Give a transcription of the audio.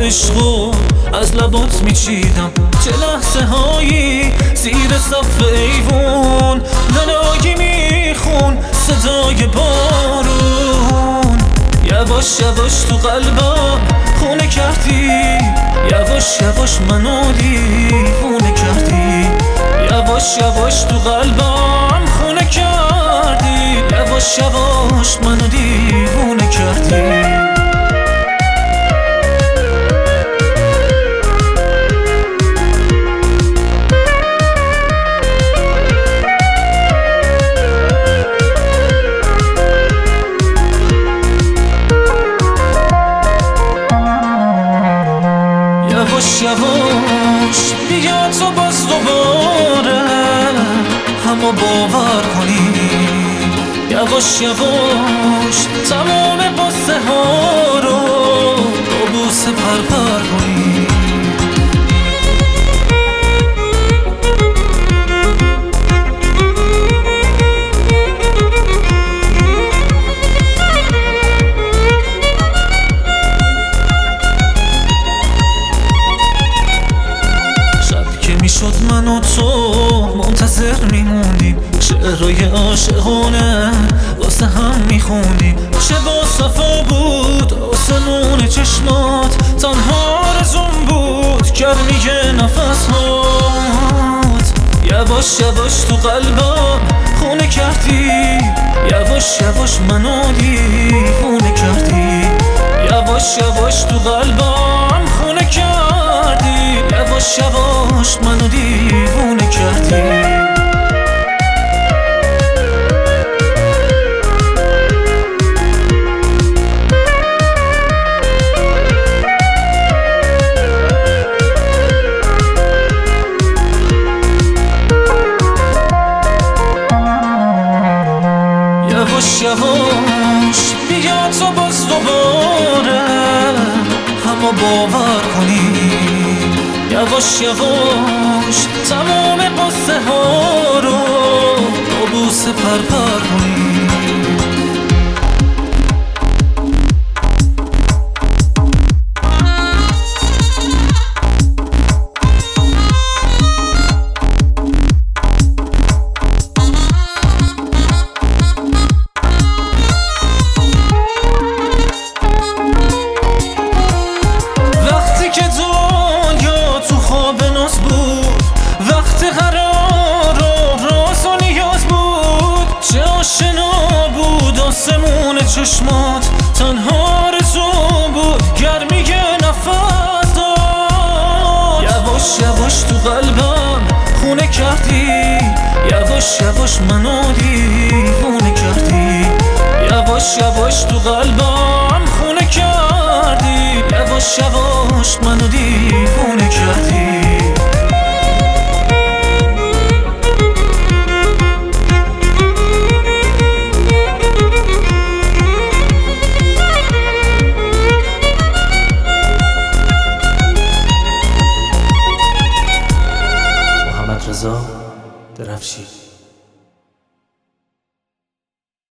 عشقو از لبات میچیدم، چه لحظه هایی زیر سقف ایوون نناگی میخون صدای بارون. یواش یواش تو قلبم خونه کردی، یواش یواش منو دیوونه کردی. یواش یواش تو قلبم خونه کردی، یواش یواش منو دیوونه کردی. یواش یواش بیا تو باز دوباره همو باور کنی، یواش یواش تمام قصه ها رو با بوسه پرپر کنی. شد من و تو منتظر میموندیم، شعرهای عاشقانه واسه هم میخوندیم. چه با صفا بود آسمون چشمات، تنها رزون بود گرمی نفسات. یواش یواش تو قلبم خونه کردی، یواش یواش منو دیوونه کردی. یواش یواش تو قلبم خونه کردی، یواش یواش منو دیوونه کردی. یواش یواش بیا تو باز دوباره همو باور کنی، یواش یواش تمام قصه ها رو با بوسه پرپر کنی. وقتی قرار و راز و نیاز بود، چه آشنا بود آسمون چشمات، تنها رزو بود گرمی نفس داد. یواش یواش تو قلبم خونه کردی، یواش یواش منو دیوونه کردی. یواش یواش تو قلبم خونه کردی، یواش یواش منو دیوونه کردی. رضا درفشی.